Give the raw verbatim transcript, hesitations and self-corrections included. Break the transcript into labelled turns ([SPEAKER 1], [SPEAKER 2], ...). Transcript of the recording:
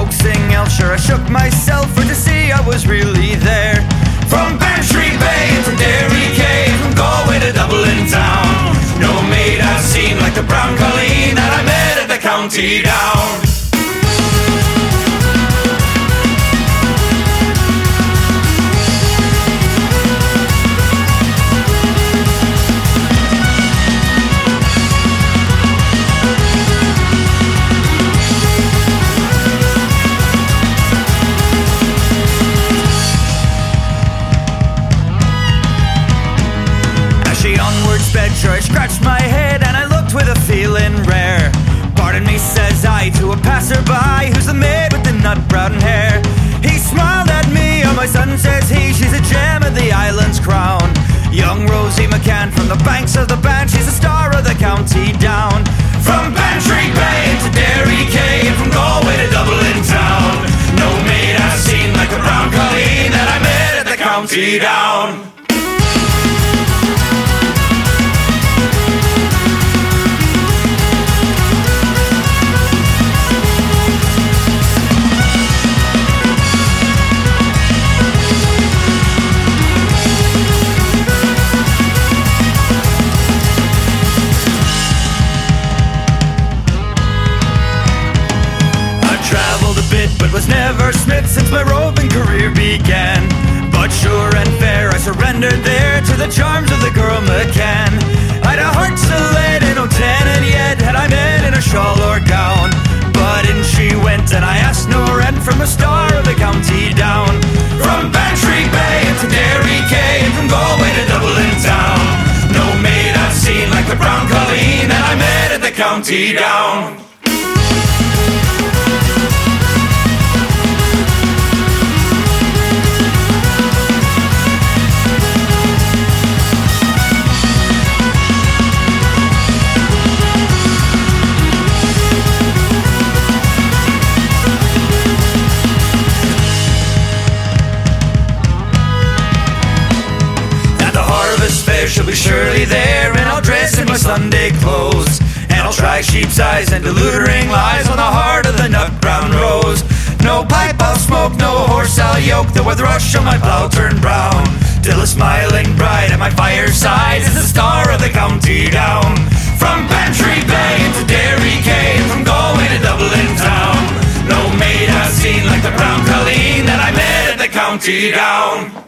[SPEAKER 1] coaxing Elsher, I shook myself for to see I was really there. From Bantry Bay to Derry Cay, from Galway to Dublin town, no maid I've seen like the brown Colleen that I met at the County Down. Sure, I scratched my head and I looked with a feeling rare. Pardon me, says I to a passerby, who's the maid with the nut brown hair. He smiled at me, oh my son, says he, she's a gem of the island's crown. Young Rosie McCann from the banks of the Bann, she's a star of the County Down. From Bantry Bay to Derry Cay, from Galway to Dublin town, no maid I've seen like the brown Colleen that I met at the County Down. But was never smit since my roving career began. But sure and fair I surrendered there to the charms of the girl McCann. I'd a heart so late in oh ten, and yet had I met in a shawl or gown. But in she went and I asked no rent from a star of the County Down. From Bantry Bay to Derry Cay, and from Galway to Dublin town, no maid I've seen like the brown Colleen that I met at the County Down. She'll be surely there, and I'll dress in my Sunday clothes, and I'll try sheep's eyes and deludering lies on the heart of the nut brown rose. No pipe I'll smoke, no horse I'll yoke, though with rush on my plough turn brown, till a smiling bride at my fireside is the star of the County Down. From Bantry Bay to Derry Cay, from Galway to Dublin town, no maid I've seen like the brown Colleen that I met at the County Down.